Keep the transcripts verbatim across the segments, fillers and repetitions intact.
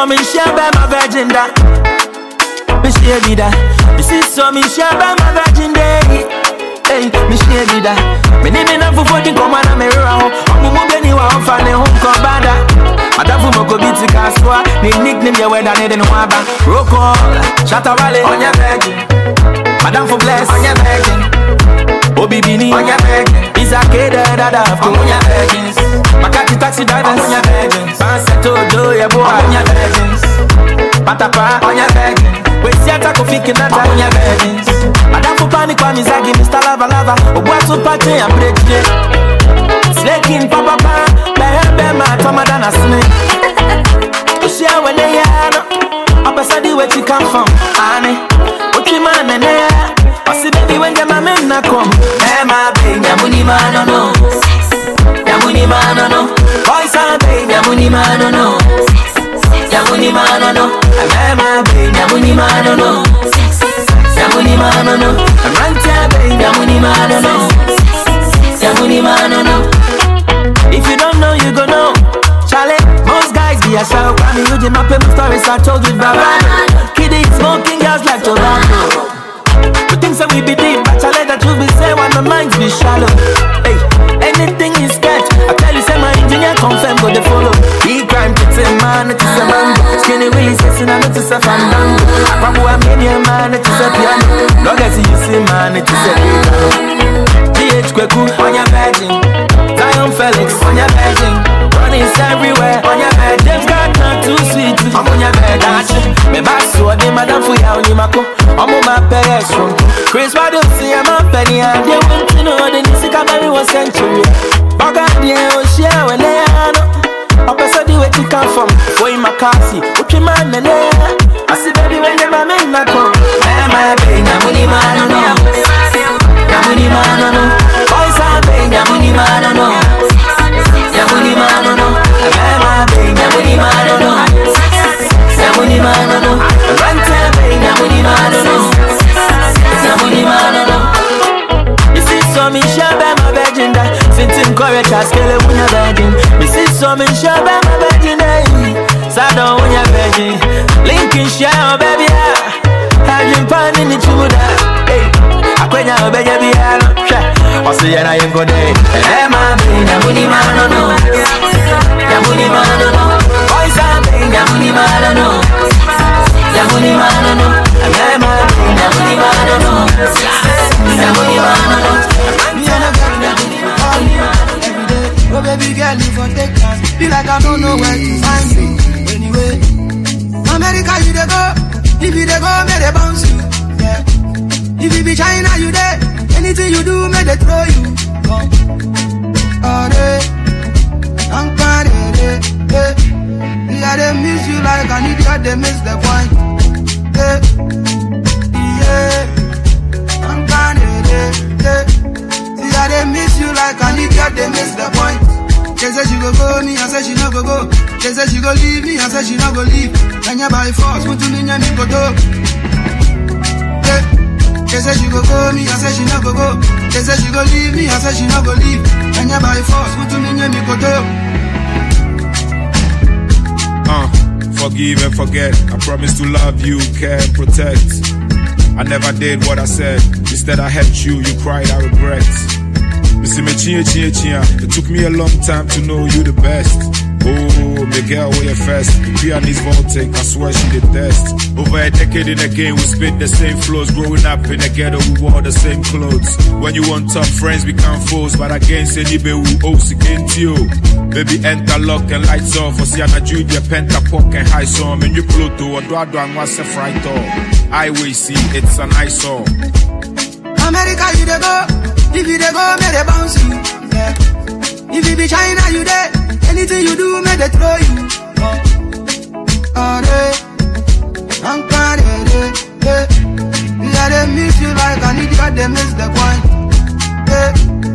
so me share by my virgin da. Me share me da. Me see so me share by my virgin day. Hey, me share me da. Me name me na fu fodi koma na me ra ho. Omo mo be ni wa ho fa ne ho ko bada. Madafu moko biti kaswa. Ni nickname ye weda ne de no aba. Roll call, Shatta Wale on your virgin. Madam for bless on your virgin. Obi Bini on your virgin. Isake da da da on your virgins. Makati taxi drivers on your virgins. Banseto do ya boy on your virgins. Patapa on your virgin. We see a taco fiki nata on your virgins. Madam for panic kwa mizagi Mister Lava Lava. Obwato party and break it. Slaking papa pa. Behebe ma toma dana snake. Ushia wene ya no. Apasadi where you come from. Ane. Uchi man ene ya. Pasi baby when your mama na come. Hey my baby, nyamuni mano no. Nyamuni mano no. Boys and baby, nyamuni mano no. Nyamuni mano no. Hey my baby, nyamuni mano no. Nyamuni mano no. Ranta baby, nyamuni mano no. Nyamuni mano no. If you don't know, you go know. Charlie, most guys be a shout. I mean, you my paper stories I told you about. Kidding, smoking girls like tobacco. The things that we be deep, but I let the truth be said when my minds be shallow. Hey, anything is sketch. I tell you, say my engineer confirm, go the follow. He crime, it's a man, it's a mango. Skinny Willie says, and it's a fandango. Apabu, I'm in your man, it's a piano. Long as you see, man, it's a piano. G H Kweku, on your virgin. Zion Felix, on your virgin. Running everywhere, on your bed. James got not too sweet, I'm on your bed. Me back so I did madam for ya, only mako. I'm on my pay strong. Chris, why don't see I'm a penny? And they want to know the Nisica Mary was century. Baga, dear, oh, share when they are no. I'm a study where you come from. Boy, my cassie, what you man, and I see baby when the man in my come. Man, my baby, Namuni man, no. Namuni man, no. Boys are paying Namuni man, no. Namuni man, no. Man, my baby, Namuni man, no. Namuni man, no. Run time, baby, Namuni man, no. Namuni man, no. You see, so me share by my virgin that since in courage, I scale it when you're virgin. You see, so me share by my virgin that Sado when you're virgin. Lincoln share, baby, I've been finding the truth. Hey, I quit now, baby, I see you, I ain't go there. Hey, my baby, Namuni man, no. Namuni man, no. Boys are paying Namuni man, no. Namuni man, no. Hey, my baby, Namuni man, no. Namuni man, no. Oh baby girl, you for take class. Feel like I don't know where to find you. Anyway, America you dey go. If you dey go, may they bounce you. Yeah. If you be China, you there. Anything you do, may they throw you. Come. Oh, they. I'm kind of they. Yeah, they miss you like an idiot. They miss the point. Yeah. Yeah. I'm kind of they. Yeah, they miss you like an idiot. They miss the point. They say she go go, me I say she no go go. They say she go leave me, I say she no go leave. When you by force, put to me and me go to. They say she go go, me I say she no go go. They say she go leave me, I say she no go leave. When you by force, put to me and me go to. Uh, forgive and forget. I promise to love you, care and protect. I never did what I said. Instead I helped you, you cried, I regret. It took me a long time to know you the best. Oh, Miguel, where you first? Pianist Voltic, I swear she the best. Over a decade in a game, we spit the same flows. Growing up in a ghetto, we wore the same clothes. When you want top friends, become foes. But against any be we owe against you. Baby, enter lock and lights off. For Siana Julia, Pentapock and high song. And you Pluto, or Dwado and what's a fright off. I will see, it's a nice song. America, you dey go. If you dey go, may they bounce you. Yeah. If you be China, you there. Anything you do, may they throw you. Oh, oh they. I'm kind of they. Yeah, they miss you like an idiot. They miss the point. Yeah,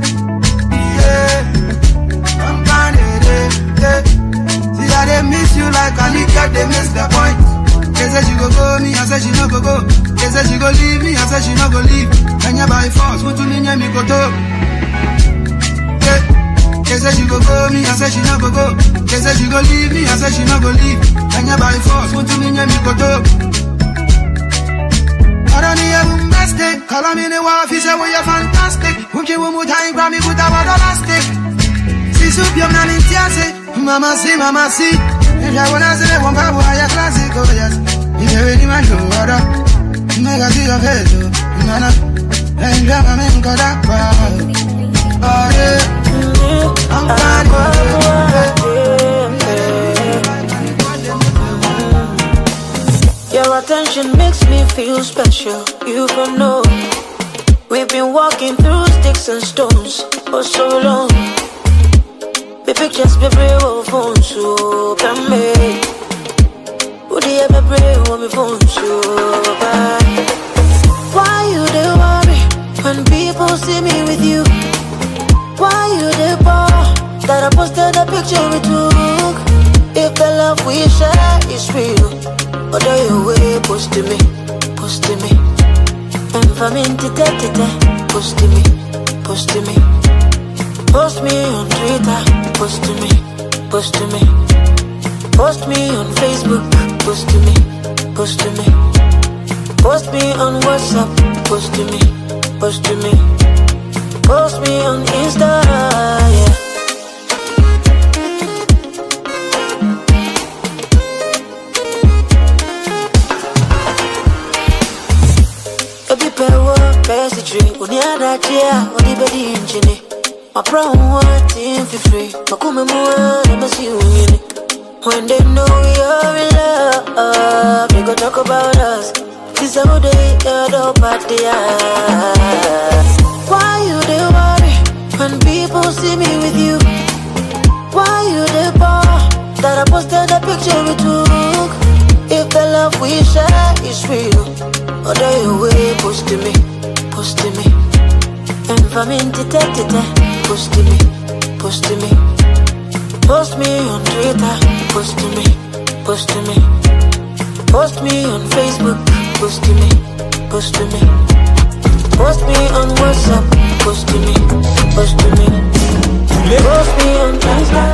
yeah. I'm kind of they. Yeah, they miss you like an idiot. They miss the point. They say she go go, me I say she no go go. They say she go leave me, I say she no go leave. When you by force, put to me and me go to. Yeah. They say she go go, me I say she no go go. They say she go leave me, I say she no go leave. And you by force, want to me me go do. I don't need a bombastic. Call me in the wife, he say, well, you're fantastic. Won't you one more time, grab me, put a water elastic. See, soup, you're not in tears. Mama see, mama see. If I wanna say, one power, I classic, oh yes. If you really want to, what up? Make a see your face, oh. Nana. And grab a man, got that power. Oh, yeah. I'm fine. Your attention makes me feel special. You can know we've been walking through sticks and stones for so long. The pictures be brave on phone so can me. Would you ever brave on my phone so bad? Why you they worry when people see me with you? Why you they bore that I posted a picture we took? If the love we share is real, or do you way post to me, post to me? And for me to take it, post to me, post to me. Post me on Twitter, post to me, post to me. Post me on Facebook, post to me, post to me. Post me on WhatsApp, post to me, post to me. Post me on Insta, yeah. Baby, pewo, message, when you're that year, what the baby engine. My brown one team for free. My come more, let me see you in it. When they know we are in love, they go talk about us. This how they heard about the eye. Why you they worry when people see me with you? Why you they bore that I posted a picture we took? If the love we share is real, or do you way post to me, post to me? And for me to take it, post to me, post to me. Post me on Twitter, post to me, post to me. Post me on Facebook, post to me, post to me. Post me on WhatsApp, post to me, post to me. Post me on Instagram.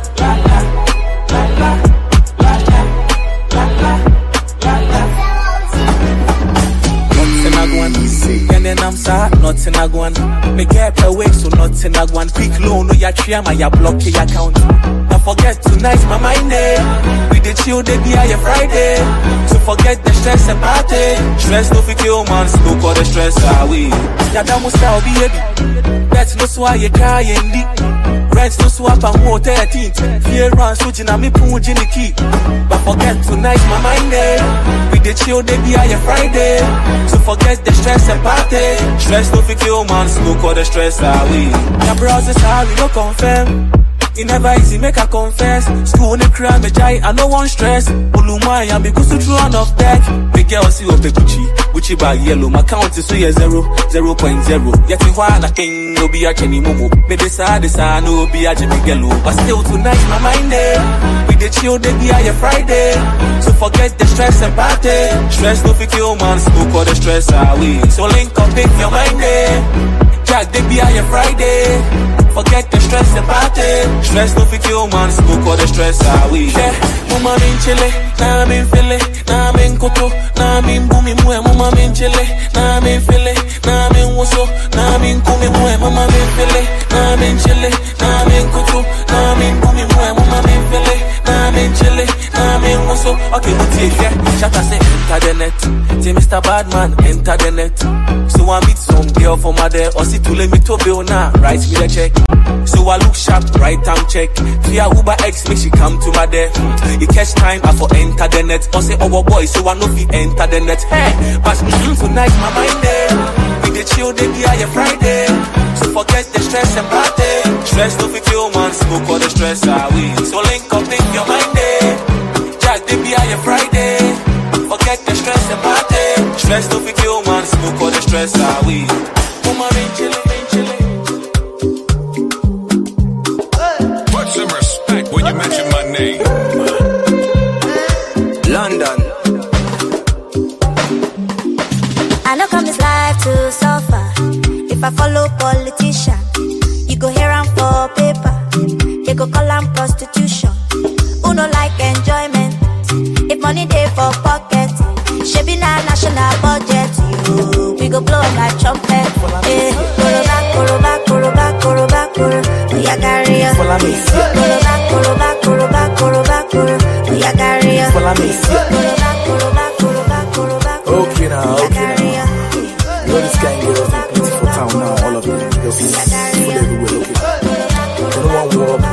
And I'm sad, nothing I go on. Make get away, so nothing I go on. Quick loan, no ya tria, my ya block your account. Don't forget tonight, my mind day. We the chill, they be a Friday. So forget the stress and party. Stress no fit kill man, smoke all the stress away. Ya da musta obi ebi. Bet no so you crying deep. Rent no swap and more thirteenth. Fear run, so jina me punch in the key. But forget tonight, my mind day. We the chill, they be a Friday. So forget the stress and party. Stress no fit kill man, smoke all the stress away. Your browsers are we no confirm. It never easy, make a confess. School ne cry, me jai, I no one stress. Ulumai, I'm because to run off deck. Big girl see what Gucci, Gucci bag yellow. My count is so yeah zero, zero point zero. Yet in one a king, no be a chenny momo. Me decide this I no be a jimmy yellow. But still tonight my mind there. We the chill, they be a Friday. So forget the stress and party. Stress no fit kill man, smoke all the stress away. So link up in your mind there. Jack, they be a Friday. Forget the stress and party. Stress no fit kill man, smoke all the stress away. Yeah, mama in Chile, now I'm in Philly, now I'm in Koto, now I'm in Bumi Mue, mama in Chile, now I'm in Philly, now I'm in Woso, now I'm in Kumi Mue, mama in Philly, now I'm in Chile, now I'm in Koto, now I'm in Bumi Mue, mama in Philly, now I'm in Chile, now I'm in Woso. Okay, we take yeah. Shut up, say enter the net. Say Mister Badman, enter the net. So I meet some girl from my there, or see to let me to bill now, write me the check. So I look sharp, right time check. Via Uber X, make she come to my there. You catch time, I for enter the net. Or say, oh boy, so I know if enter the net. Hey, pass me through tonight, my mind there. We the chill, they be a Friday. So forget the stress and party. Stress no fit kill man, smoke all the stress away. So link up in your mind there. Jack, they be a Friday. Forget the stress and party. Stress no fit kill man, smoke all the stress away. Mama in chillin'. Some respect when you mention my name. London. I know come this life to suffer. If I follow politician, you go here and for paper. national budget. You, we go blow like trumpet. Eh, koroba, koroba, koroba, koroba, koroba. We are carrier. Koroba, koroba, koroba, koroba, koroba. We are carrier. Koroba, koroba, koroba, koroba. Okay now, okay now. You know this kind of girls in beautiful town now, all of them. Girls full everywhere, okay. You know one war.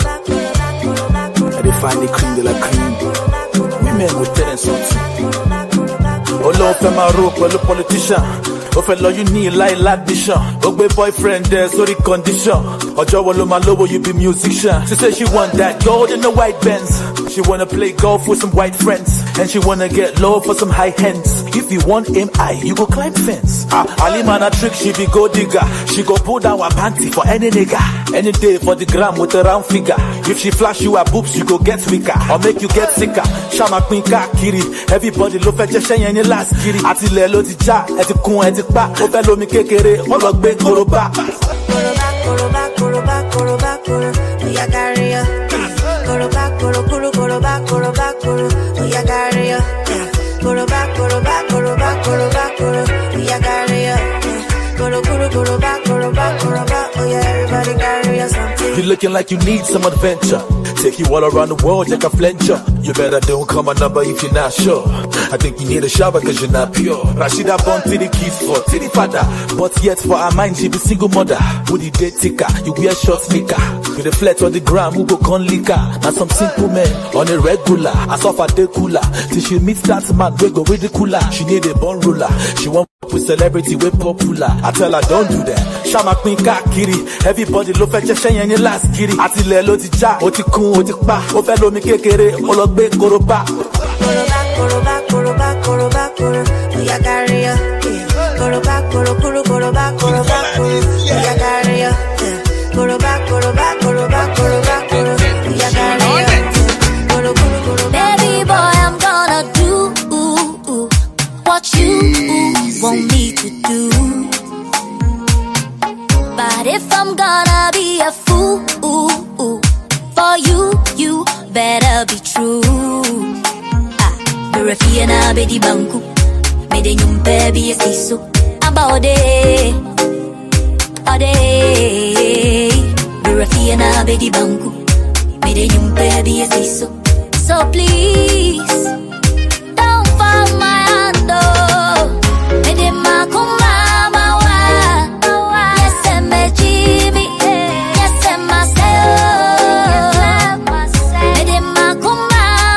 And they find the cream de la cream. Women with talent something. Oh Lord, for my rope, well, the politician. Oh fellow, you need like l'addition. Oh baby boyfriend, there's sorry condition. Oh Joe, my lobo, you be musician. She said she want that gold in the white Benz. She wanna play golf with some white friends. And she wanna get low for some high hands. If you want aim high, you go climb fence. Ah, Ali man a trick, she be gold digger. She go pull down her panty for any nigga. Any day for the gram with a round figure. If she flash you her boobs, you go get weaker. Or make you get sicker. Shama queen car kiri. Everybody look at your shiny and your last kiri. Ati lelo di ja, eti kun eti pa. Opelo mi kekere, olo gbe koroba. Koroba, koroba, koroba, koroba, koroba. We are carrier. Koroba, koro, koro, koroba, koroba, koro. We are carrier. Koroba, koroba, koroba, koroba, koro. We are carrier. Koro, koro, koroba, koroba, koroba. Oh yeah, everybody carry something. You looking like you need some adventure. Take you all around the world like a flencher. You better don't call my number if you're not sure. I think you need a shower cause you're not pure. Rashida born to the kids for titty father. But yet for her mind she be single mother. With the day ticker, you wear short sneaker. With the flat on the ground, who go con liquor. Now some simple men on a regular. I saw her day cooler. Till she meets that man, we go ridiculer. She need a bone ruler. She want with celebrity, we popular. I tell her don't do that. Shama queen car kiri. Everybody look at your shine and your last kiri. Ati lelo ti ja, oti kun, oti pa. Opelo mi kekere, ologbe koroba. Koroba, koroba, koroba, koroba, koroba. We are carrier. Koroba, koro, koro, koroba, koroba, koroba. We are carrier. Koroba, koroba, koroba, koroba, koroba. We are carrier. Koro, koro, koroba. Baby boy, I'm gonna do what you want me to do. But if I'm gonna be a fool for you, you better be true. Refia na bedi banku, mede nyumpe bi esiso. About it, ode. Refia na bedi banku, mede nyumpe bi esiso. So please, don't fall my hand, oh. Mede makuma mawa, yes and me Jimmy, yes and myself. Mede makuma.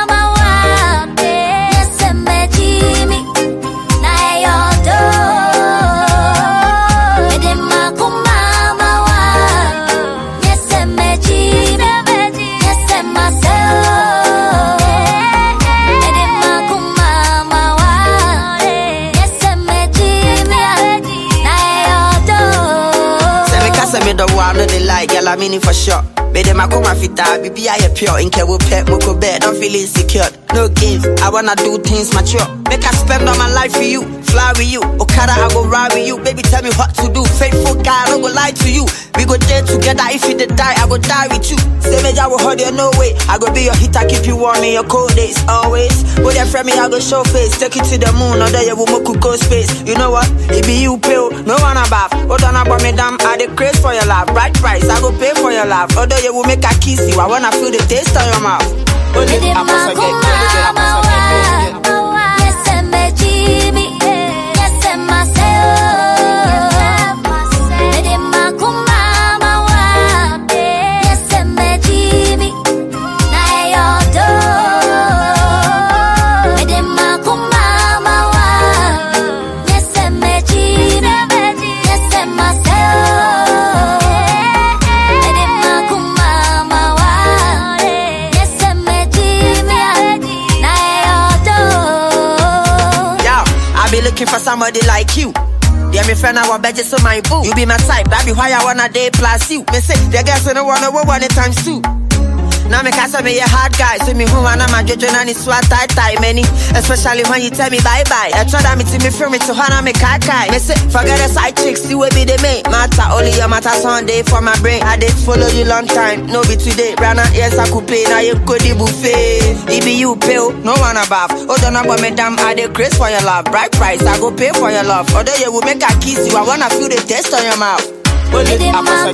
Girl, I mean it for sure. Bede makoma fita, bibi I pure. Inke wo pet, moko bed, don't feel insecure. No games, I wanna do things mature. Make I spend all my life for you, fly with you. Okada, I go ride with you. Baby, tell me what to do. Faithful guy, I don't go lie to you. We go there together, if you did die, I go die with you. Say me, I will hold you, no way. I go be your hitter, keep you warm in your cold days, always. Go there from me, I go show face. Take you to the moon, or there you will make go space. You know what? It be you pill, no one above. Hold on about me, damn, I the craze for your love. Right price, I go pay for your love. Although you will make a kiss you, I wanna feel the taste of your mouth. Only the apple again, yes, and me Jimmy, yes, and myself. Mede makuma mawa, yes, and me Jimmy, na yodo. Mede makuma mawa, yes, and me Jimmy, yes, and myself. Mede makuma mawa, yes, and me Jimmy, na yodo. Yo, I be looking for somebody like you. Yeah, me friend, I want better so my boo. You be my type, that be why I wanna day plus you. Me say, the girls in the one over one times two. Now me can't say me a hard guy. So me who and I'm a judge and it's what tight tight many. Especially when you tell me bye bye. I try that me to me feel me to hana me kai kai. Me say forget the side chicks, see we be the main. Matter only your matter Sunday for my brain. I did follow you long time, no be today. Brana yes I could pay. Now you could the buffet. It be you pay, no one above. Oh don't know me damn I did grace for your love. Bright price I go pay for your love. Although you will make a kiss you, I wanna feel the taste on your mouth. Well, it is my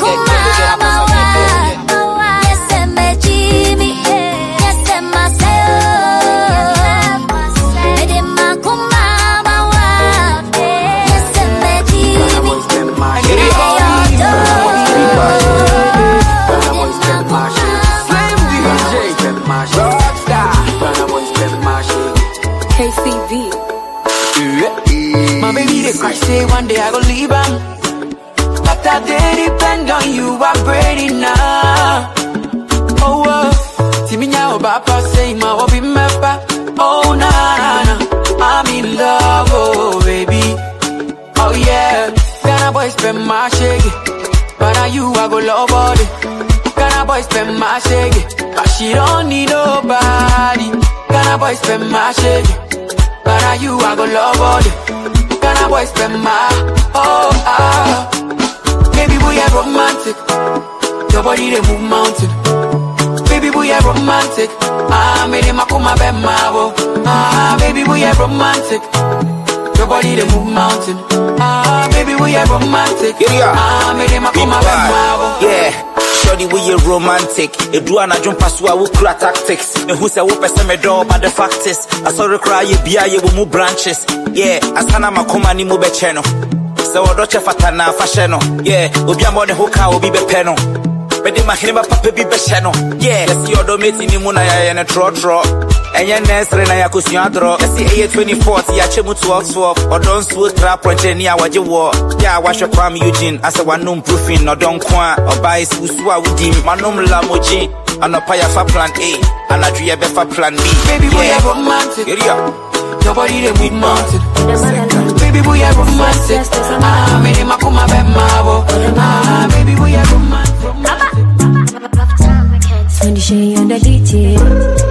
K C V. My baby, they cry, say one day I go leave him. But I did depend on you, I'm ready now. Oh, oh, see me now, Papa say my hobby member. Oh, nah, nah, I'm in love, oh, baby. Oh, yeah, Ghana boy spend my shaggy. But now you, I go love all it. Ghana boy spend my shaggy. But she don't need nobody. Ghana boy spend my shaggy. But now you, I go love all it. Ghana boy spend my, oh, ah. Baby boy, you're romantic. Your body, they move mountain. Baby boy, you're romantic. Ah, made him a come up and marvel. Ah, baby boy, you're romantic. Your body, they move mountain. Ah, baby boy, you're romantic. Ah, made him a come up and marvel. Yeah. Shorty, we are romantic. A do an jump pass who will crack tactics. And who say, whoop a me door, but the fact is, I saw the cry, you be a will move branches. Yeah, as Hanama Komani move a channel. So, Docha Fatana, Fashano. Yeah, will be a more than who can be a panel. But they might have a papa be a channel. Yeah, let's see your domating in Muna and a draw draw. And your nest, Rena Yakusiadro. Let's see A twenty-four, Yachimu twelve twelve, or don't swoop trap or Genia, what you wore. Yeah, wash your crime, Eugene, as a one noon proofing, or don't quan, or buy Susua with him, Manum Lamoji, and a paya for plan A, and a Dria for plan B. Baby, we are romantic. Your body, they move mountain. Baby, we are romantic. Ah, made him a come up and marvel. Ah, baby, we are romantic. When you share on the detail.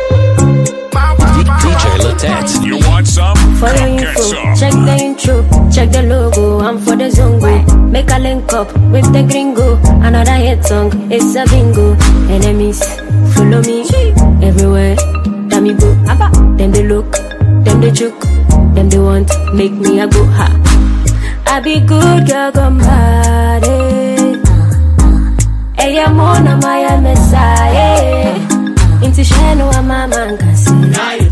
D J Latet, you want some? For the info, check the intro, check the logo, I'm for the zongo. Make a link up with the gringo. Another hit song, it's a bingo. Enemies, follow me everywhere. Damn me go, them they look, them they joke, them they want, make me a go ha. I be good girl, come bad. Hey, I'm on a my messiah. Into Shano, I'm a man, can see.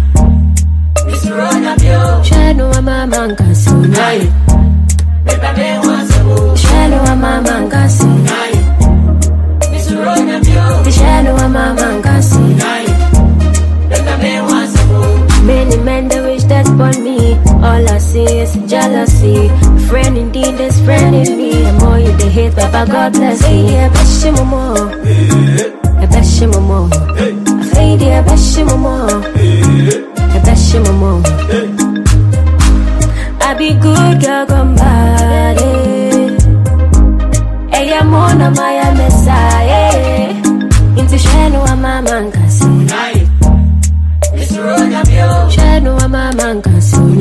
Shano wa mama ngasi nayi beba me wansabu Shano wa mama ngasi nayi misurona bio Shano wa mama ngasi nayi beba me wansabu. Many men they wish that upon me. All I see is jealousy. Friend indeed is friend in me. The more you they hate, Baba God bless me. I bless you more. I bless you more. I fade I bless you more. I bless you more. I be good girl, come bad. Hey, I'm on a my messiah. Into Shano, I'm a man, can see. Shano, I'm a man, can see.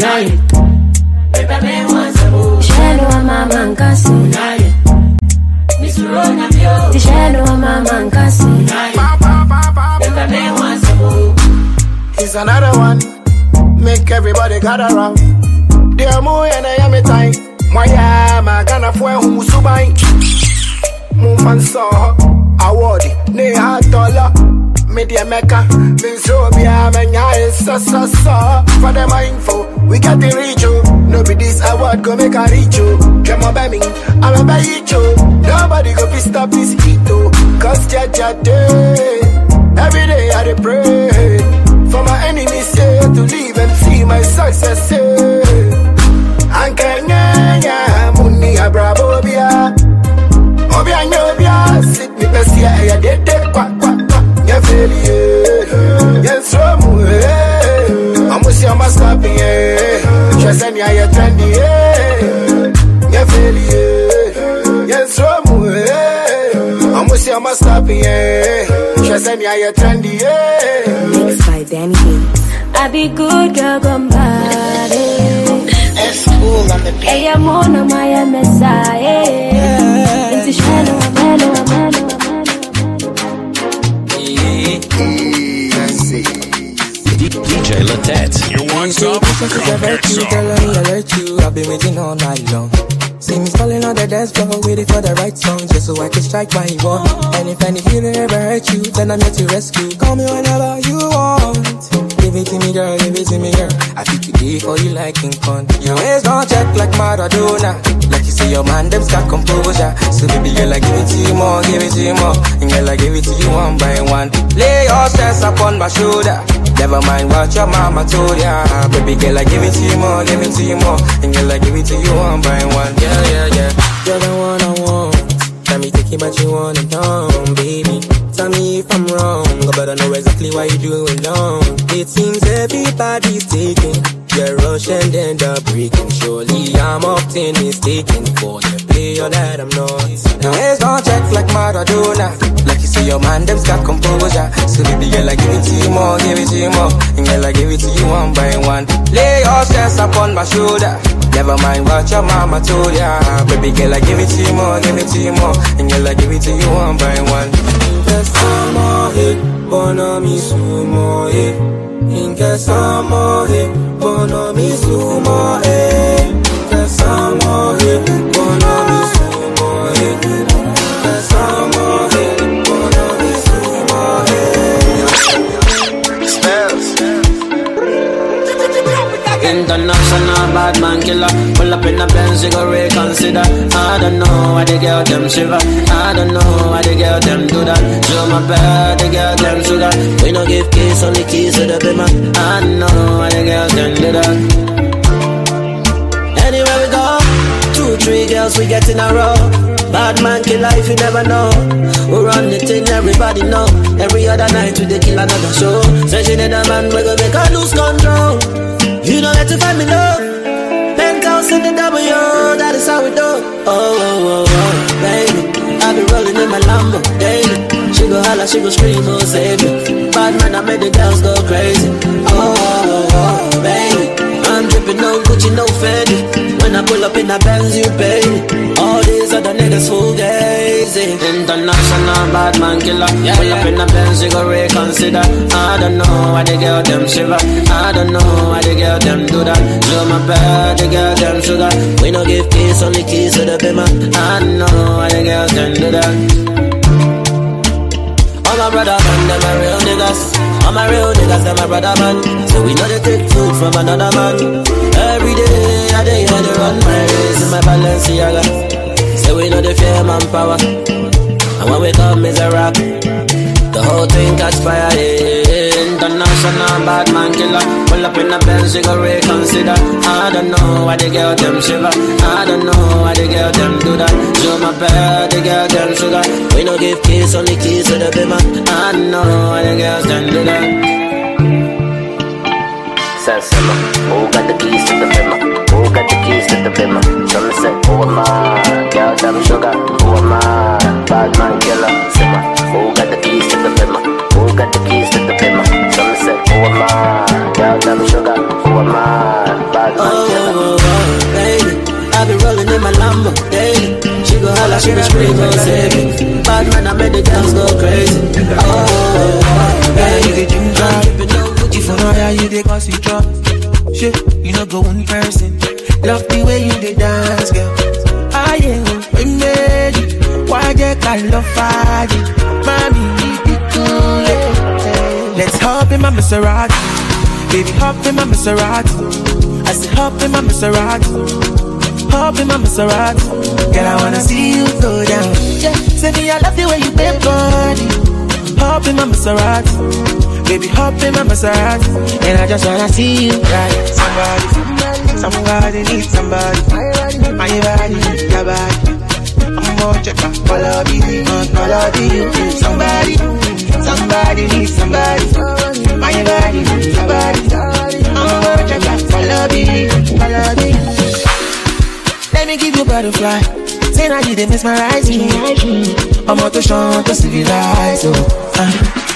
Shano, I'm a man, can see. Shano, I'm a man, can see. It's another one. Make everybody gather around. Dear Mo and I am a time. My yama gonna fue who subai. Mumfan saw award. Ne ha dollar. Media mecca. Been so be a man. So so so. For the info, we got the reach you. No be this award go make a reach you. Come on, baby. I'm a baby you. Nobody go be stop this heat though. Cause Jaja day. Every day I dey pray. For my enemies say to leave and see my success say. Ankanya muni abrabo bia. Obia nyobia sit me pesia ya de de kwa kwa kwa. Ya felie. Yes romu eh. Amusi amaskapi eh. Chaseni ya trendy eh. Ya felie. Yes romu eh. Amusi amaskapi eh. send me a trendy, yeah. Mixed by Danny B. I be good girl, come bad. It's cool on the beat. Hey, I'm on my Messiah. It's a shallow, I'm mellow, I'm mellow, D J Latet. You want some? Come get some. I let you, I've been waiting all night long. See me falling on the dance floor, waiting for the right song, just so I can strike my one. And if any feeling ever hurt you, then I'm here to rescue. Call me whenever you want. Give it to me, girl, give it to me, girl. I think today for you like King Kong. Your waist don't check like Maradona. Like you say, your man, them's got composure. So baby girl, I give it to you more, give it to you more. And girl, I give it to you one by one. Lay your stress upon my shoulder. Never mind what your mama told ya. Baby girl, I give it to you more, give it to you more. And girl, I give it to you one by one. Yeah, yeah, yeah. You're the one I want. Tell me take it, but you want it down, baby. Tell me if I'm wrong, but I know exactly why you do it long. It seems everybody's taking. You're rushing, then the breaking. Surely I'm often mistaken for the player that I'm not. Now waist don't check like Maradona. Like you say, your man, them's got composure. So baby girl, I give it to you more, give it to you more. And girl, I give it to you one by one. Lay your stress upon my shoulder. Never mind what your mama told ya. Baby girl, I give it to you more, give it to you more. And girl, I give it to you one by one. Some hit, bono mi sumo hit. Inke some hit, bono mi sumo hit. Inke some hit, bono mi sumo hit. Inke some hit, bono mi sumo hit. Spells. International bad man killer. Pull up in the Benz, you go reconsider. I don't know why the girl them shiver. I don't know why the girl them do that. Show my bad, the girl them sugar. We no give keys, only keys to the bimmer. I don't know why the girl them do that. Anywhere we go, two, three girls we get in a row. Bad man kill life, you never know. We run the thing, everybody know. Every other night we dey kill another show. Say she need a man, we go make her lose control. You don't have to find me love. Penthouse in the W, that is how we do. Oh, oh, oh, oh, baby, I be rolling in my Lambo daily. She go holla, she go scream, oh, save me. Bad man, I made the girls go crazy. Oh, oh, oh, baby, I'm dripping no Gucci, no Fendi. When I pull up in the Benz, you pay me. All these other niggas fugazi. International bad man killer. Yeah, pull yeah. up in the Benz, you go reconsider. I don't know why the girl them shiver. I don't know why the girl them do that. Show my bad, the girl them sugar. We no give keys, only keys to the bimmer. I don't know why the girl them do that. All my brother man, them a real niggas. All my real niggas, them a brother man. So we know they take food from another man. Every day, I day I they run my race in my Balenciaga. So we know they fear manpower. And when we come is a rap. The whole thing catch fire, yeah. International bad man killer. Pull up in the Benz, you go reconsider. I don't know why the girl them shiver. I don't know why the girl them do that. Show my bad, the girl them sugar. We no give keys, only keys to the bimmer. I don't know why the girls them do that. Said simmer, who got the keys to the bimmer? Who got the keys to the bimmer? Some say, who am I? Girl them sugar, who am I? Bad man killer, simmer. Who got the keys to the bimmer? Who got the keys to the bimmer? Some say, who am I? Girl them sugar, who am I? Bad man killer. Oh, oh, oh, baby, I be rolling in my Lambo daily. She go holla, she go scream, go save me. Bad man, I made the girls go crazy. Oh, oh, oh, baby, you the ginger. For now, yeah, you dey cause you drop. Shit, you know go one person. Love the way you dey dance, girl. I am we made it. Why get I love fire? Mommy, you cool. Let's hop in my Maserati. Baby, hop in my Maserati. I said hop in my Maserati. Hop in my Maserati. Girl, I wanna see you go down. Yeah, say me I love the way you bend body. Hop in my Maserati. Baby, hop in my Maserati. And I just wanna see you right. Somebody, somebody needs somebody. My body, your body. I'm gonna check my quality, my quality. Somebody, somebody needs somebody. My body, your body. I'm gonna check my quality, quality. Let me give you butterfly. Say now you did mesmerize me. I'm out to show to civilize. Oh, uh.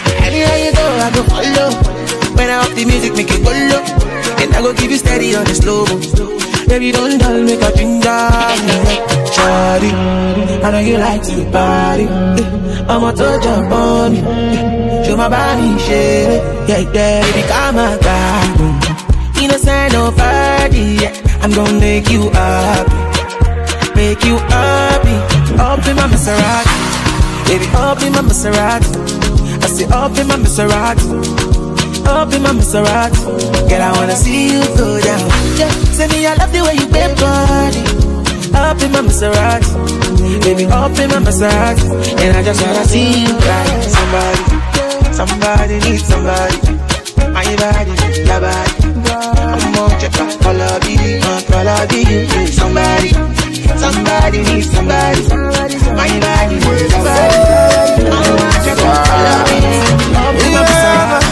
go follow. When I up the music, make it go low. And I go give you steady on the slow. Baby, don't dull, make a ginger. Shawty, I know you like to party. I'ma touch up on you. Show my body, shit. Yeah, yeah, baby, come on, God. Innocent, no party. I'm gonna make you happy. Make you happy. Up in my Maserati. Baby, up in my Maserati. I say up in my Maserati. Up in my Maserati. Girl, I wanna see you go down. Yeah, say me I love the way you bend body. Up in my Maserati. Baby, up in my Maserati. And I just wanna see you ride. Somebody, somebody needs somebody. My body, your body. I'm on check out color B, color B. Somebody, somebody needs somebody. My body, your body. I'm on check out color B. Up in my Maserati.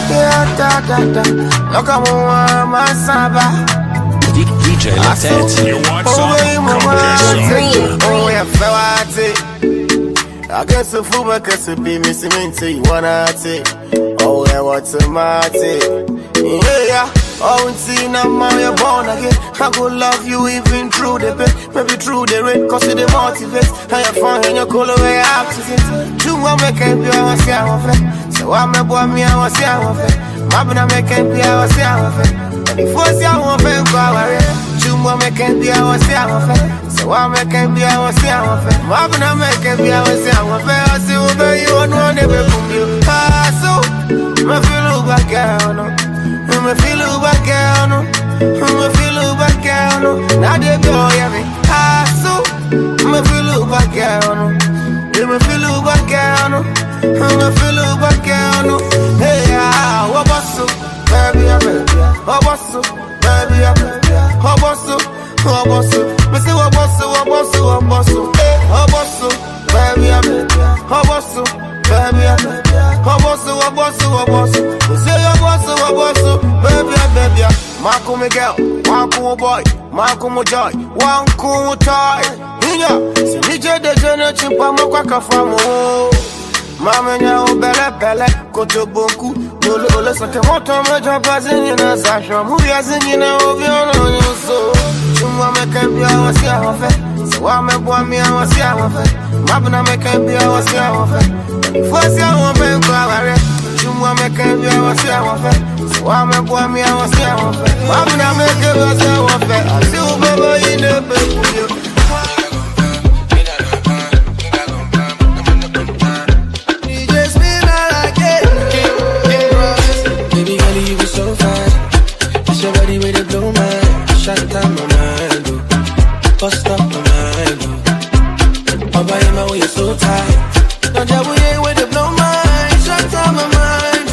Look at my saba. D J Latet. You want some? Oh, yeah, fell I guess a fool, I guess a be missing into you wanna take. Oh, yeah, what's a matter? Yeah, oh, and see now, man, you're born again. I go love you even through the pain. Maybe through the rain, cause it motivates. I have fun in your color way up to it. Two more make it be our self. So I'm a boy, me, I was self. Mabuna make it be our self. And before self, I'm going two more make it be our self. So I'm a can be our self. Mabuna make it be our self. I see what you want to never come you. Ah, so, my feel back out. Me feel back girl, me feel back girl. Now they go yeah me. Ah so, me feel back girl. Me feel back girl. Me feel back girl. Hey ah, what boss, baby, baby, what boss, baby, baby, what boss, what boss. Me say what boss, what boss, what boss. Hey, what boss, baby, baby, what boss, baby, baby, what boss, what boss, what boss. Me say what boss, what boss. Baby, baby, Marco Miguel, Marco boy, Marco joy, one cool toy. Hiya, see me just the generation, Pamaka from oh. Mamma, now, Bella Bella, Koto Bonku, Yolo, listen to what I'm a buzzing in a Sasha, movie as in a Ovion on your soul. Chumma can be our self, so I'm a boy, me, I was self. Mabna make can be our self. First, I want to go. Chumwa make a be our self. So I'm a boy, me, I was self. I'm not making myself. I see you, baby, in the baby. You just feel like it. Baby, girl, you be so fine. It's your body with a blow mind. Shut down my mind. Bust up my mind. Oh, by my way, you're so tight. Don't you way with the blow mind. Shut down my mind.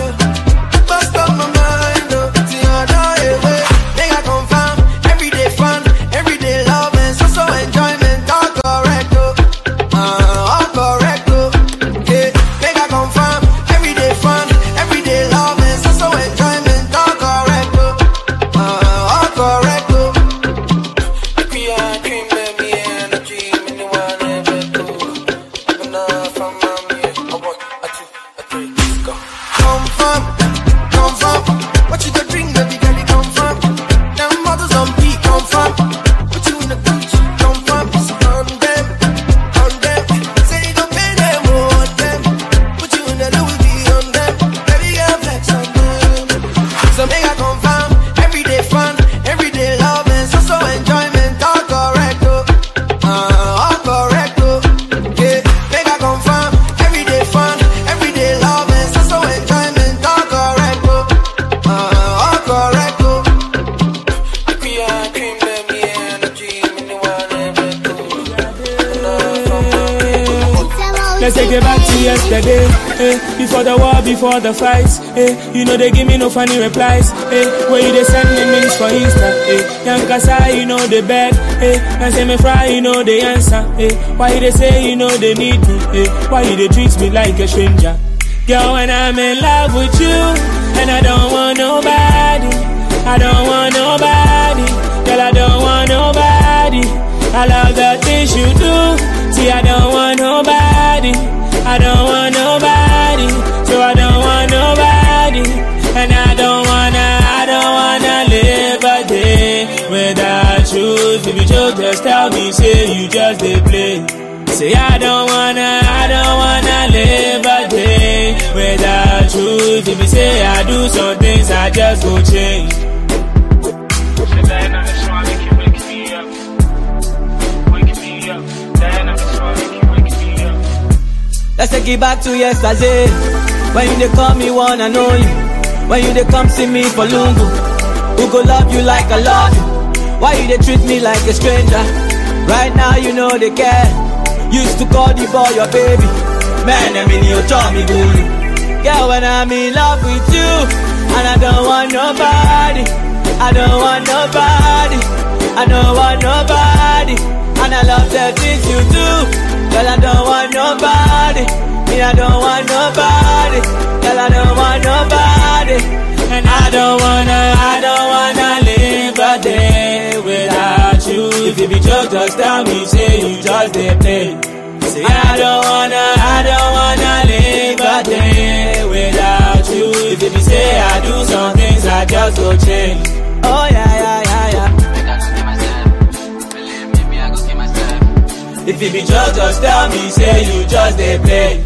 Let's take it back to yesterday, eh, before the war, before the fights, eh, you know they give me no funny replies, eh, where you they send me minutes for Insta, eh, young Kasa, you know they beg, eh, and say me fry, you know they answer, eh, why they say you know they need me, eh, why you they treat me like a stranger, girl, when I'm in love with you, and I don't want nobody, I don't want nobody, girl, I don't want nobody, I love the things you do, see I don't want nobody, I don't want nobody, so I don't want nobody. just tell me, say you just dey play. Say I don't wanna, I don't wanna live a day without you. If you say I do some things, I just go change. Let's take it back to yesterday. When you dey call me, wanna know you. When you dey come see me for Lungu, who go love you like I love you? Why you dey treat me like a stranger? Right now you know they care. Used to call the boy your baby. Man, I mean you told me good. Girl, when I'm in love with you, and I don't want nobody, I don't want nobody, I don't want nobody, and I love the things you do. Girl, I don't want nobody, me I don't want nobody, girl, I don't want nobody, and I don't wanna, I don't wanna live a day without you. If you be joke, just tell me, say you just dey play. Say I don't wanna, I don't wanna live a day without you. If you be say I do some things, I just go change. Oh yeah, yeah, yeah, yeah. If you be just, just tell me, say you just dey play.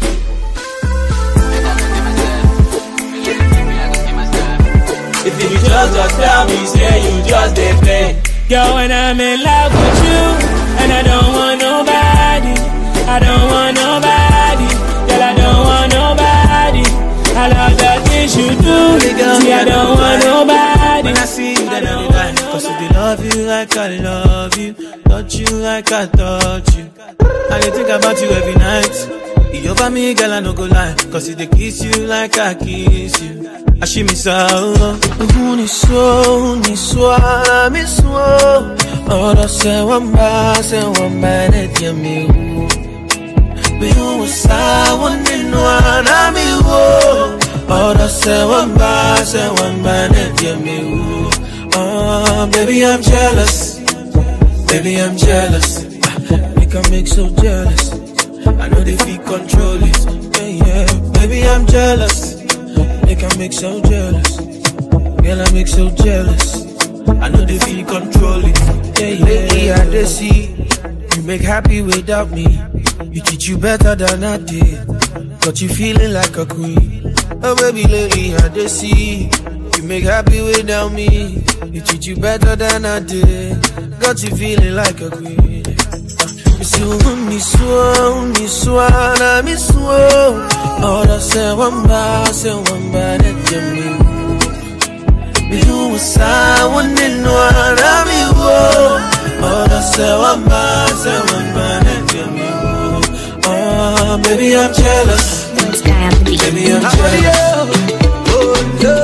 If you be just, just tell me, say you just dey play. Girl, when I'm in love with you, and I don't want nobody, I don't want nobody, girl, I don't want nobody. I love the things you do, see, I don't want nobody. When I see you, then I die. Cause if they love you like I love you, touch you like I touch you, and they think about you every night. You over me, girl, I no go lie. Cause if they kiss you like I kiss you, I see me so. Uni so, uni so, mi so. Ora se wamba, se wamba ne tiami. Mi usa, wani nuana mi wo. Ora se wamba, se wamba ne tiami. Oh, baby, I'm jealous. Baby, I'm jealous. Make I make so jealous. I know they feel control it. Yeah, yeah. Baby, I'm jealous. Make I make so jealous. Girl, I make so jealous. I know they feel control it. Yeah, yeah. Lately I just see you make happy without me. You teach you better than I did. Got you feeling like a queen. Oh baby, lately I just see you make happy without me. You teach you better than I did. Got you feeling like a queen. Miss you, miss you, miss you, na miss you. Ora se wamba, se wamba ne jami. You sa wani nuana mi wo. Ora se wamba, se wamba ne jami. Oh, baby, I'm jealous. Baby, I'm jealous. Oh no.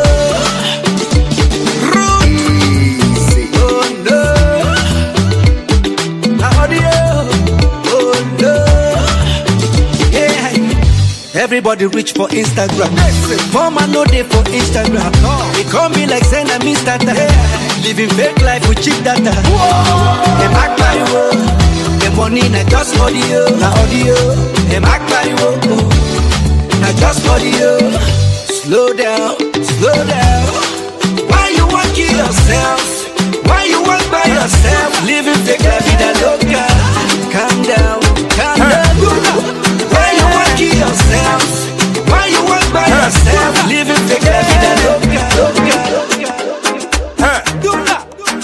Everybody reach for Instagram. For man no day for Instagram. They call me like Zen and Mister Tata. Living fake life with cheap data. They back by you. The money na just audio. Na audio. They back by you. Na just audio. Slow down, slow down. Why you want kill yourself? Why you want by yourself? Living fake la vida loca. Calm down, calm down. Why you want kill yourself? Why you want by yourself? Living fake la vida loca, loca, loca. Dula,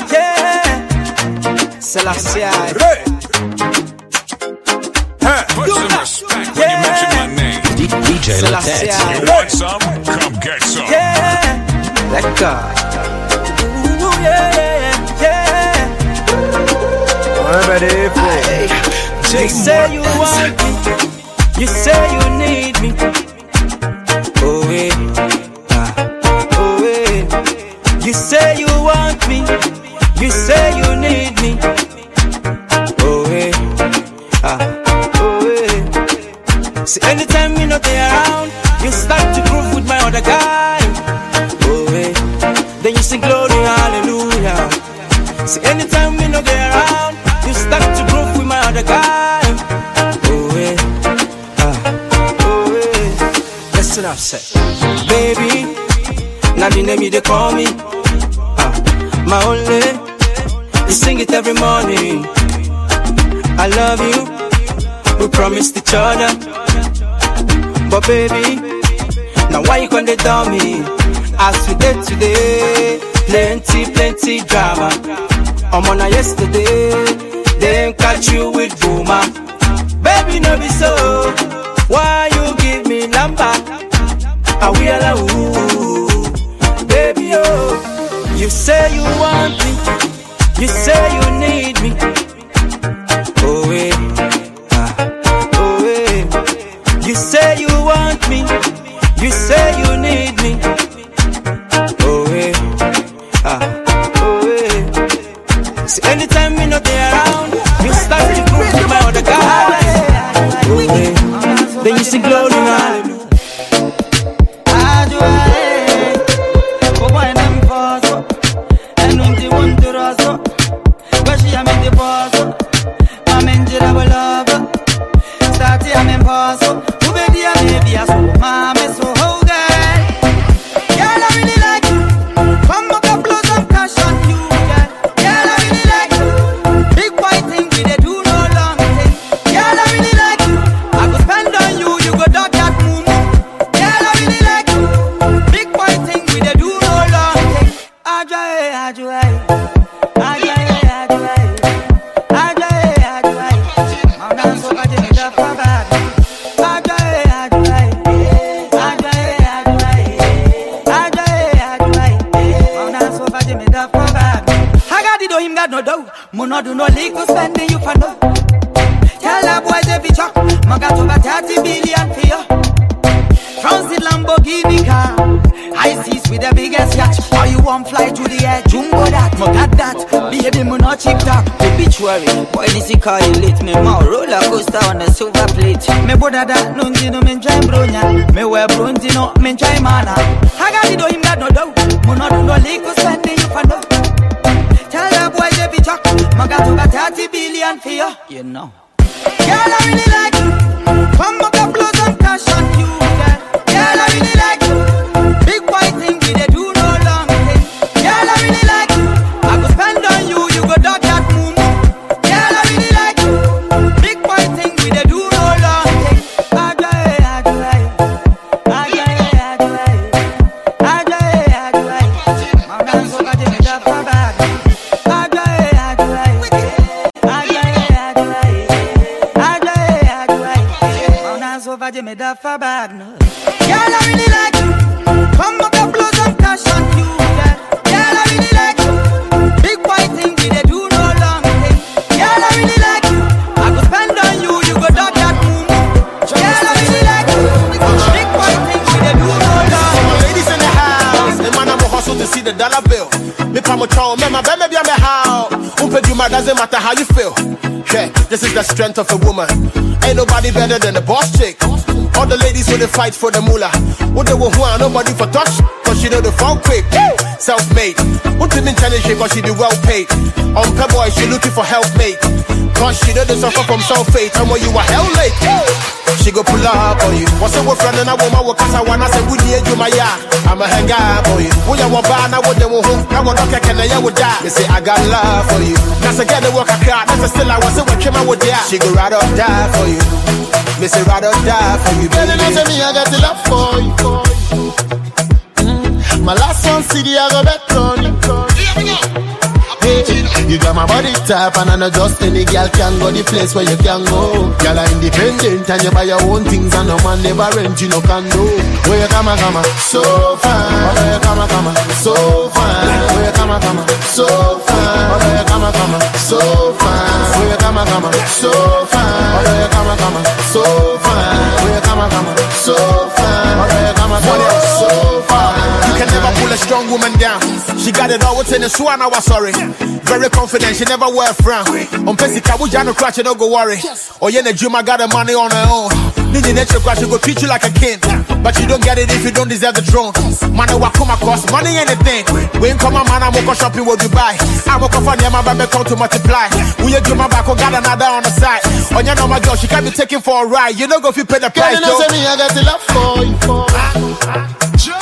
yeah. Selassie. Put some respect when you mention my name. D J Latet. You want some? Come get some. Yeah. Let go. Ooh, yeah, yeah. I'm ready for. You say you want me. You say you need me. Oh yeah, ah, oh yeah. You say you want me. You say you need me. Oh yeah, ah, oh yeah. See anytime you know they around, you start to groove with my other guy. Oh yeah. Then you sing glory, hallelujah. See anytime you know they around, you start to groove with my other guy. Listen up, say, baby, now the name you they call me. Uh, my only, we sing it every morning. I love you, we promised each other. But baby, now why you gonna down me? As we did today, plenty, plenty drama. I'm on a yesterday, then catch you with boomer. Baby, no be so. Why you give me number? I will allow. Baby, oh, you say you want me, you say you need me. Oh wait, ah, oh wait. You say you want me, you say you need me. Oh wait, ah, oh wait. See, anytime me not there around, you start to move to my other guys. Oh wait, then you see glory around. Do no legal spending you for no. Tell that boy they be chuck. Man got over thirty billion for you. Transit Lamborghini car. I sees with the biggest yacht. Or you won't fly to the air. Jumbo that. Man got that. Baby, me not cheap talk. Obituary. Boy, this is car you late. Me more roller coaster on the silver plate. Me boda that. Nunzi no men try bronya. Me wear bronzy no men try mana. I got it do him got no doubt. Me not do no legal spending you for no. Tell that boy they be chuck. Man got over thirty billion for you. You know. Girl, I really like you. Come up and blow some cash on you, girl. Girl, I really like you. Big boy thing we they do no long thing. Girl, I really like you. I go spend on you, you go dog that moo moo. Girl, I really like you. Big boy thing we they do no long thing. Ajaye, ajaye, ajaye, ajaye, ajaye, ajaye. Man dance over the middle for bad. Me that for bad, no. Girl, I really like you. Come up and blow some cash on you, girl. Girl, I really like you. Big boy thing, we they do no long thing. Girl, I really like you. I go spend on you, you go dog that moo moo. Girl, I really like you. Big boy thing, we they do no long thing. Ladies in the house, the man I'm a hustle to see the dollar bill. Me promo chow, me my baby be me how. Umpe Juma doesn't matter how you feel. Yeah, this is the strength of a woman. Ain't nobody better than the boss chick. All the ladies who they fight for the moolah. What they want, nobody for touch. Cause she know the phone quick. Self-made. What they mean challenge cause she be well paid. On per boy, she looking for helpmate. Cause she know the suffer from sulfate. And when you are hell late, she go pull up on you. What's up with friend and a woman? What cause I wanna say, would you do my ya? I'm a hang up on you. When you want bar, now what they want home. I want to can I would die. They say, I got love for you. That's a girl that work a car. That's a still I was a what came out with ya. She go right up die for you. Me say rather die for you, baby. Girl, you know me, I got the love for you. Mm. My last one, C D, I go bet on you. Hey, you got my body type, and I know just any girl can go the place where you can go. Girl are independent, and you buy your own things, and no man never rent you no condo. Where you come, come, so fine. Where you come, come, so fine. Where you come, come, so fine. Where you come, come, so fine. Where you come, come, so fine. Where you come, come, so fine. Where you come, come, so fine. Where you come, come, so fine. You can never pull a strong woman down. She got it all within the swan. I was sorry. Very confident, she never wear a frown. On Pesica, we no crash, don't go worry. Oh, yeah, the Juma got the money on her own. Need the nature crash, she go treat you like a king. But you don't get it if you don't deserve the throne. Man, I walk come across money anything. We ain't come a man, I'm go shopping with Dubai. I'm go for near my baby come to multiply. We ain't do my back, got another on the side. On your know my girl, she can't be taken for a ride. You know go if you pay the price. Girl, you know me, I got the love for you.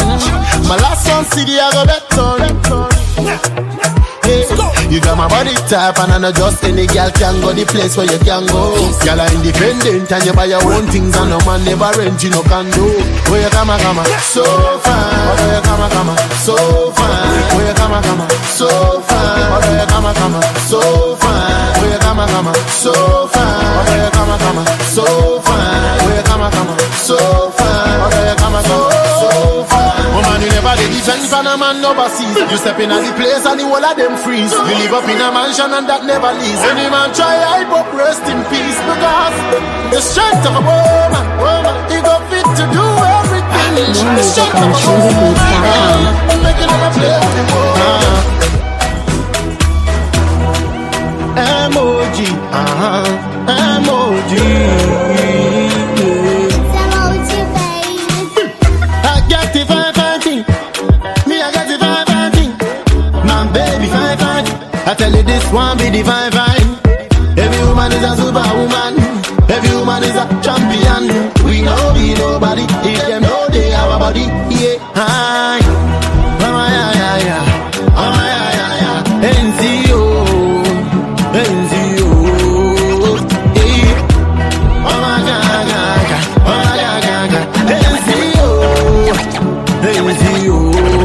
My last one, C D, I go bet on. Hey, you got my body type and I know just any girl can go the place where you can go. Girl are independent and you buy your own things and no man never rent you no condo. Where you come come so fine. Where you come come so fine. Where you come come so fine. Where you come come so fine. Where you come come so fine. Where you come come so fine. Where you come come so fine. Where you come come so fine. Woman, you never did defend for a man overseas. You step in at the place and the whole of them freeze. You live up in a mansion and that never leaves. Any man try hype up, rest in peace. Because the strength of a woman, woman, he got fit to do everything. The strength of a woman, I'm making him a play with the woman. Emoji, uh-huh, emoji. I get the fine, fine thing. Me, I get the fine, fine thing. My baby, fine, fine. I tell you this one be the fine, fine. Every woman is a superwoman. Every woman is a champion. We know be nobody. If them know they our body. Yeah, hi. Mama, yeah, yeah, yeah. Mama, yeah, yeah, yeah. N C O. N C O. Yeah. Mama, yeah, yeah, yeah. Mama, yeah, yeah, yeah. N C O. N C O.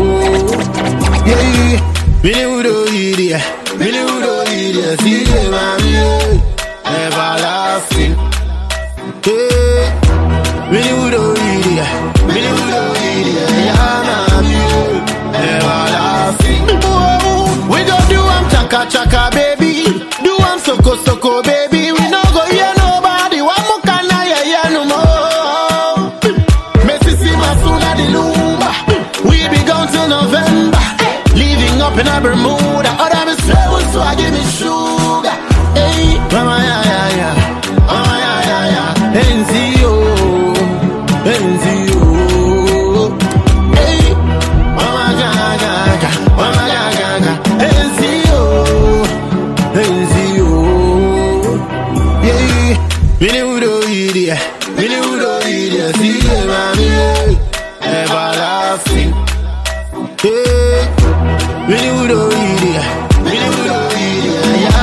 Yeah. Mini Udo Idia. Mini Udo Idia. See them, mommy. Everlasting. Hey, Mini Udo Idia, Mini Udo Idia, Yana, everlasting. We go do am chaka chaka baby, do am soko soko baby. We no go hear nobody. Wa mukana ya ya no more. Messi Masuna di Lumba. We be gone till November, living up in a Bermuda. Other me slow, so I give me sugar. Hey, mama ya ya ya, mama ya ya ya. N C O, N C O. Hey, mama ya ya ya, mama ya ya ya. N C O, N C O. Yeah, Mini Udo Idia, Mini Udo Idia. See them, mommy, everlasting. Hey, Mini Udo Idia, Mini Udo Idia.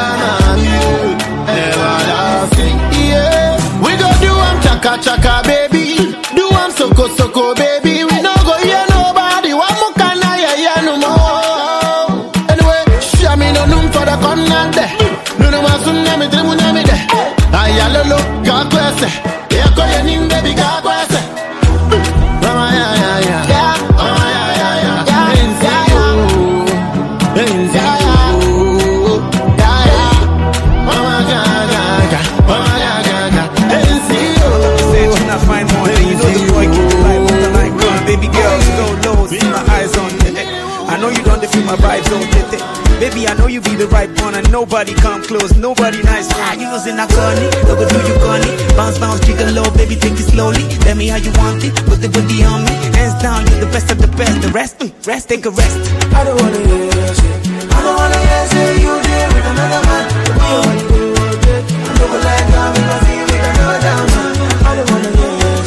Everlasting, yeah. We go do am chaka chaka baby, do am soko soko baby. We no go hear nobody. Wa mukana ya ya no more. Anyway, show me no room for the corner there. No no masuna me trimu na me there. Ayalolo ga kwese, ya ko ye nim baby ga kwese. Mama ya ya ya, mama ya ya ya. N C O, N C O. Find more, and you know the boy keep the light with the light gone. Baby girl, go low, see my eyes on it. I know you don't feel my vibes on it. Baby, I know you be the right one, and nobody come close, nobody nice. Ah, you was in a corny, don't go do you corny. Bounce, bounce, jiggle low, baby, take it slowly. Tell me how you want it, put the booty on me. Hands down, you're the best of the best. The rest, mm, rest, take a rest. I don't wanna hear your shit. I don't wanna hear say you there with another man. The way you wanna do it, I don't go like that because see you with another man. I don't wanna hear.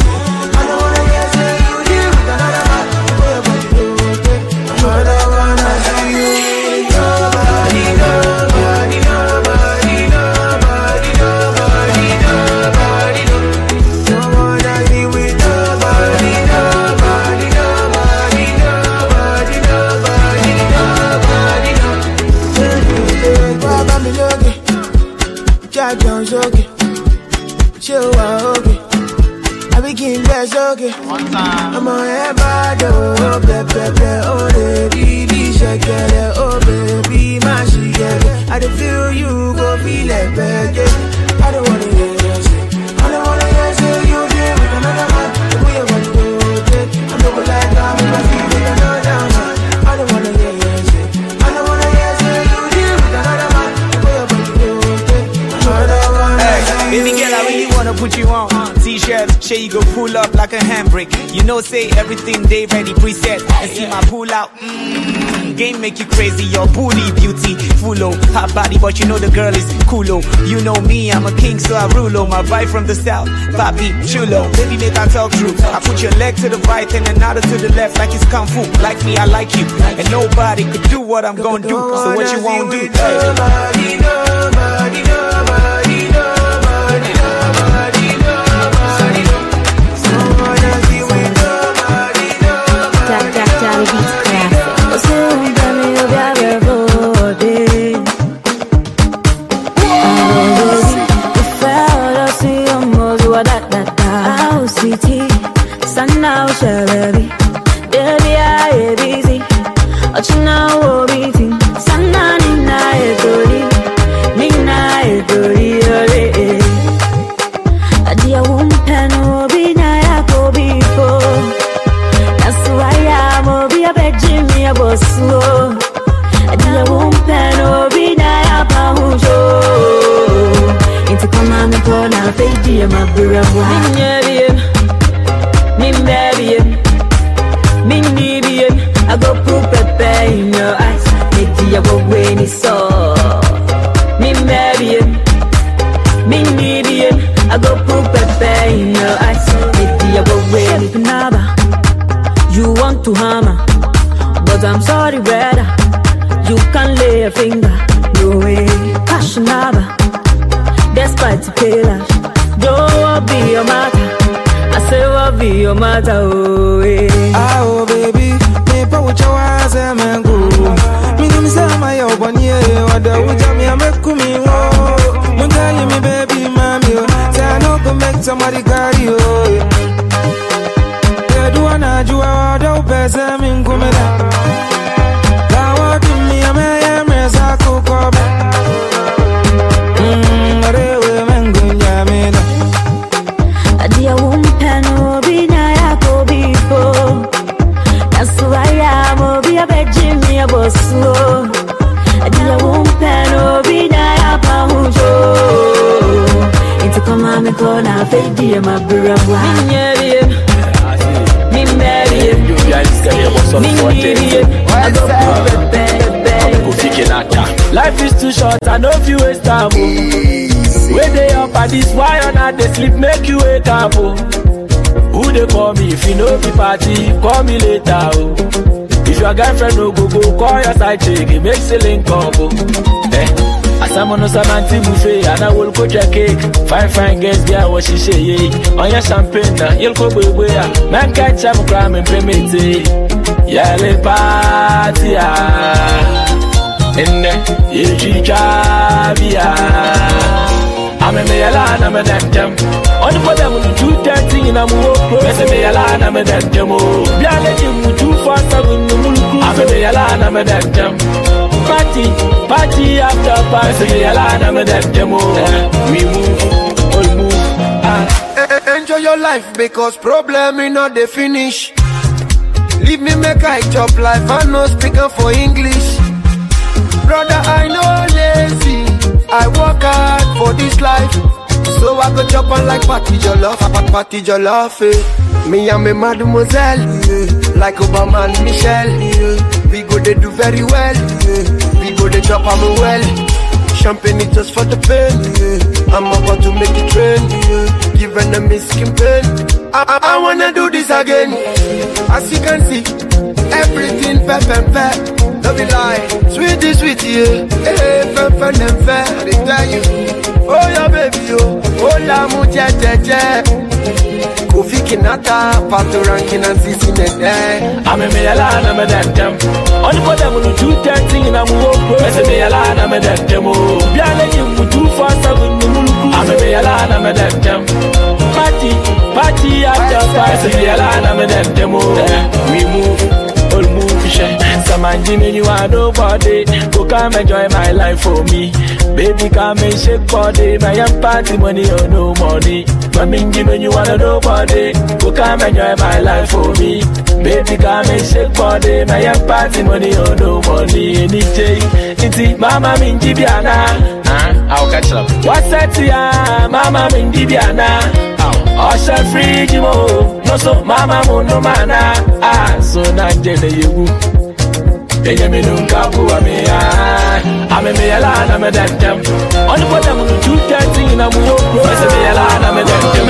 Okay. I'm on everybody, oh baby, oh baby, shake it, oh baby, my shit, I don't feel you, go feel like baby. I don't wanna hear you say, I don't wanna hear you say you there with another man. The way you wanna do it, I'm not gonna like that, I'm gonna feel with another man. I don't wanna hear you say, I don't wanna hear you say you there with another man. The way you wanna do it, I'm not gonna like that. Baby girl, I really wanna put you on. T-shirts, shit, you go pull up like a handbrake. You know, say everything they ready preset. And see my pull out. Mm. game make you crazy. Your booty beauty, full of hot body, but you know the girl is coolo. You know me, I'm a king, so I rule. My vibe from the south, Papi Chulo. Baby, make I talk true. I put your leg to the right and another to the left, like it's kung fu. Like me, I like you, and nobody could do what I'm gonna do. So what you won't do? Nobody, nobody, nobody, nobody, nobody, nobody. So wanna see with nobody, nobody. Jack, Jack, Johnny Beats classic. So tell me you'll be a rebel, oh, sweetie, sun now, baby. Baby, I am busy. But you know, oh, beating. Sun now, Nina, Edori. Nina, Edori, Ore. A dear woman, oh, be na, go before. That's why I'm, oh, be a bed, Jimmy, a boss, slow. A dear woman, oh, be na, Pahujo. Into come on the corner, baby, I'm a bravo. Me baby, me baby, I go poop a bear in your eyes. Baby, I go when it's so. Me baby, me baby, I go poop a bear in your eyes. Baby, I go when it's never. You want to hammer, but I'm sorry, brother. You can't lay a finger. No way, cash never. Despite the pillars, don't be your matter. I say what be your matter, oh eh. Ah oh baby, me pa with your eyes and man go. Me give me some my own one year. What the would you me a make me oh. Mun tell you me baby mommy oh. Say I know go make somebody carry you. Yeah do I not do I don't pass them in come down. Now what do me a me a me sa coco. Slow. I did a womb pen or be na pahujo. Into come on me corner, baby, my brother. Me marry him, me marry him. I go for the life is too short, I know if you waste time. When they up at this, why or not they sleep, make you wake up. Who they call me if you know the party, call me later. If your girlfriend no go go, call your side chick, it makes a link up. Eh, as I'm on a Samanti buffet, and I will go check cake. Fine, fine girls, yeah, what she say, yeah. On your champagne, now, you'll go away. Man can't have a crime and permit it. Yeah, let party, ah. In the, you I'm a Mayala, I'm a Dantam. On the bottom of the two thirty in a move, Miss Mayala, I'm a Dantamo. Bialet, too fast, I'm a Mayala, I'm a Dantam. Party, party after party, Mayala, I'm a Dantamo. We move, all move. Ah. Enjoy your life because problem is not the finish. Leave me make I chop life, I know speaking for English. Brother, I know lazy. I work hard for this life, so I go chop on like party jollof, party jollof. Eh. Me and me mademoiselle, yeah. Like Obama and Michelle. Yeah. We go they do very well, yeah. We go they chop on well. Champagne is just for the pain. Yeah. I'm about to make it rain, yeah. Giving them a skin pain. I, I, I wanna do this again. As you can see, everything pep and pep. Don't be lie, sweetie, sweetie, yeah. Hey, fun, fun, and fair. They tell you, oh, yeah, baby, oh, oh, la mucha, cha, cha. Kofi Kinata, Pato Rankin, and Sisi Nede. I'm a Mayala, I'm a Dantam. On the bottom of the two thirty, and I'm a walk. I say Mayala, I'm a Dantam. Biala, you too fast, I'm a Mayala, I'm a Dantam. Party, party after party, Mayala, I'm a Dantam. We move, all move. Some man Jimmy, you are nobody. Go come enjoy my life for me. Baby, come and shake body. My young party money or no money. Mommy Jimmy, you are nobody. Go come enjoy my life for me. Baby, come and shake body. My young party money or no money. Any day, it's Mama Minjibiana. I'll catch up. What's that, yeah? Mama Minjibiana. Oh, shall free Jimo. No, so Mama Mono Mana. Ah, so not jelly you. Enye me nunca buwa me ah. Ame me yala na me dem dem. On the bottom of the two thirty na mu yo pro. Ese me yala na me dem dem.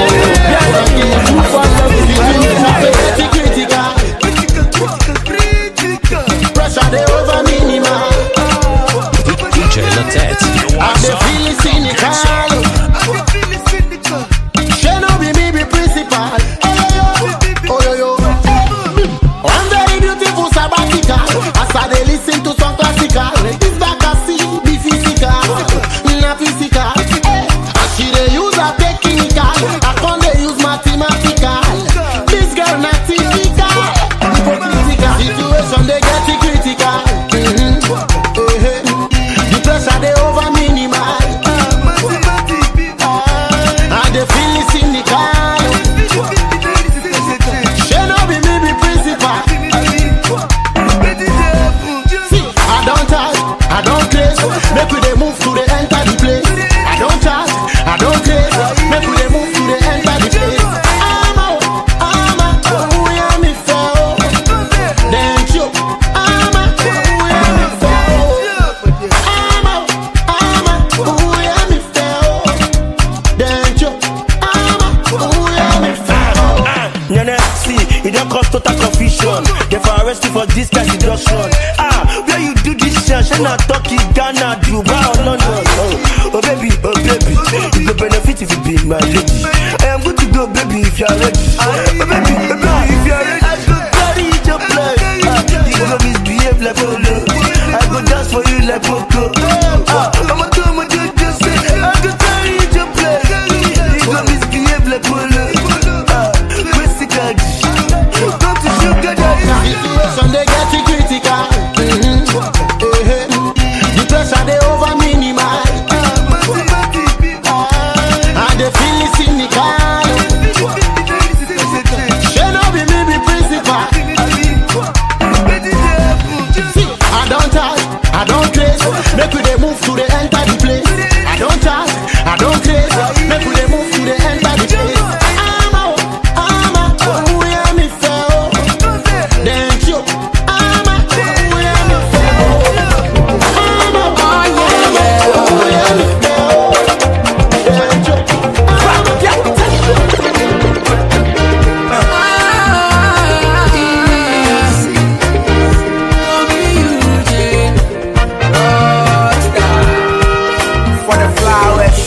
Pressure they over minimal. D J Latet. I'm the feeling cynical. She no be me be principal. Oh yo yo. One very beautiful sabbatical. As I dey listen to some classical. This back I see be physical, not physical. And she dey use her technical. I can't dey use mathematical. This girl not typical. Hypocritical situation they get it critical. Mm-hmm. Uh-huh. The pressure they over minimal. And they feel it cynical. She no be me be principal. See, I don't touch, I don't craze. Make we they move to the enter the place. I don't touch, I don't craze. Make we they move to the enter the place. I'm out, I'm out, who am I for? Then you, I'm out, who am I for? I'm out, I'm out, who am I for? Then you, I'm out, who am I for? Nene, see, it don't cause total confusion. Therefore arrest you for this kind of seduction. Ah, where you do this shit? She not talking Ghana, Dubai or London. Oh, oh baby, oh baby, you go benefit if you be my lady. I am good to go, baby, if you are ready. Oh baby, oh baby, if you are ready, I go carry your play. Ah, you go misbehave like Polo. I go dance for you like Poco. Ah, I'ma do, I'ma do, just say I go carry your play. You go misbehave like Polo. Ah, Mexican, go to sugar daddy. Situation they get it critical. Mm-hmm. Uh-huh. The pressure they over minimal. And they feel it cynical. She no be me be principal. See, I don't touch, I don't craze. Make we they move to the enter the place. I don't touch, I don't craze. Make we they move to the enter the place. I'm out, I'm out, who am I for? Then you, I'm out, who am I for? I'm out, oh yeah, yeah, who am I for? Then you, for the flowers.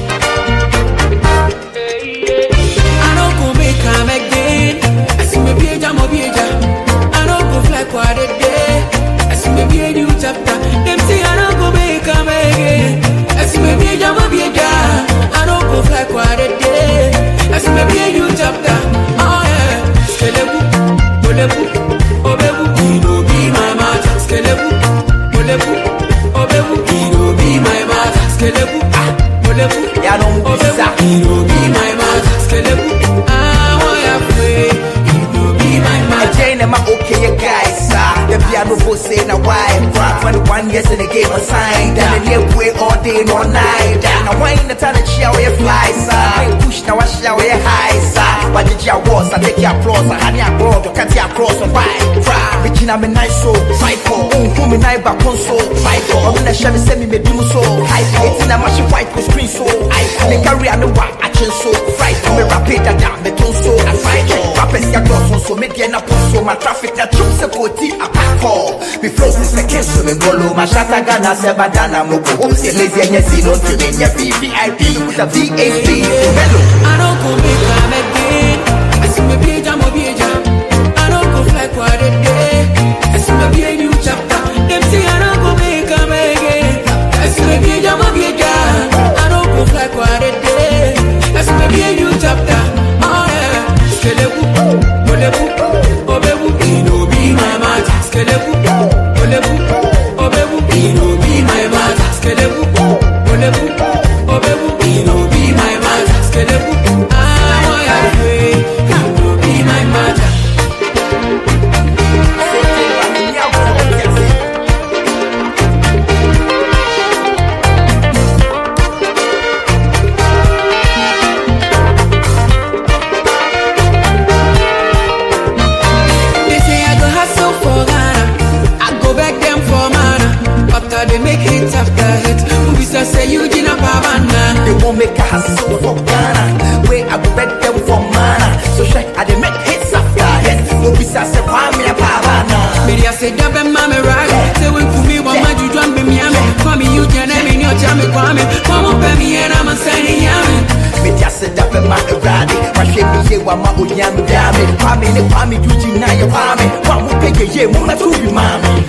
I don't go make am again. I see me be a jam or be a jam. I don't go fly quite a day. I see me be a new chapter. Them say I don't go make am again. I see me be a jam or be a jam. I don't go fly quite a day. I see me be a new chapter. Oh yeah. Skelebu, bolebu, obebu. He no be my matter. Skelebu, bolebu, obebu. He no be my matter. Skelebu, bolebu. Ya don't be that. He no be my matter. Skelebu, ah, why I pray. He no be my matter. Jane am I okay, guys? The piano boy say na why? twenty-one years in the game of sign. Then the near way all day and all night. Now why in the time that shower you fly, sir? Push now I shower you high, sir. But the jar was I take your applause. I had your broad, you can't your cross on why? Bitchin' I'm a nice soul, psycho. Who me night back console, psycho. I'm in the Chevy send me me do so. It's in a machine white with screen so. I can carry on the white action so. Fright, I'm a rapid that down the tone so. I fight rappers ya cross so. Make you so my traffic that troops support it. I pack call. Me flows this second so me golo. My shot I gonna say badana moko. Oops, you lazy and you see no to me. You V V I P with a V A P. I don't go make am again. I see me be a jam or be a jam. I don't go fly quite a day. I see me be a new chapter. Them say I don't go make am again. I see me be a jam or be a jam. I don't go fly quite a day. I see me be a new chapter. Oh yeah. Skelebu, bolebu, obebu. He no be my matter. Skelebu, bolebu, obebu. He no be my matter. Skelebu, bolebu, obebu. He no be my matter. Skelebu, ah, why I pray. He no be my matter. said, Dab and Mamma Rag. Say, when for me, what might you jump in Miami? For me, you can have in your jammy, Kwame. Come on, baby, and I'm a saying Yami. Me just said up in my rally. My shame is here, one more yam damage. Kwame, the Kwame, you deny your Kwame. One will take a year, Mama to be mommy.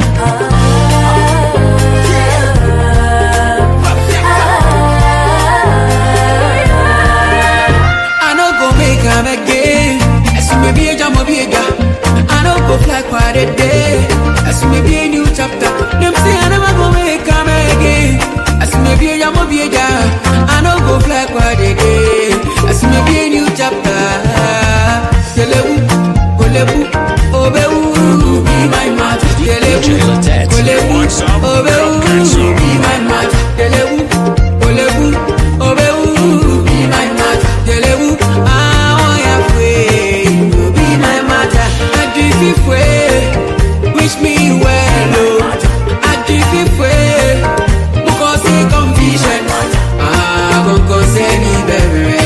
I know go make him again. As you may be a jam of a I know go fly quite a day. As you may be a new chapter. Them say I never go make him again. As you may be a jam of a I know go fly quite a day. As you may be a new chapter. Telebu, Kolebu, Obebu, be my match. Telebu, Kolebu, Obebu, be my match. Telebu, Kolebu, Obebu, be my match. Telebu, ah, oh yeah, be my match. I do it way, wish me well, oh. I do it way, because it's confusion. Ah, gon' concern me, baby.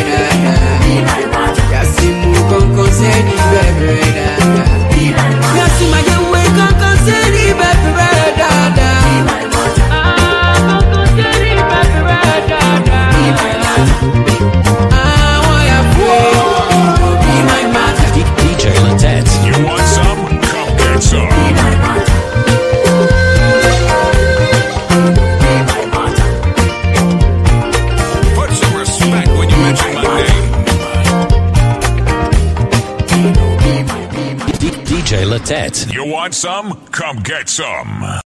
Yes, you gon' concern me, baby. Yes, you might way gon' concern me, baby. Ah, gon' concern me, baby. Ah, why I pray, be my matter. D J Latet. You want some? Come get some. Put some respect when you mention my name. D J Latet. You want some? Come get some.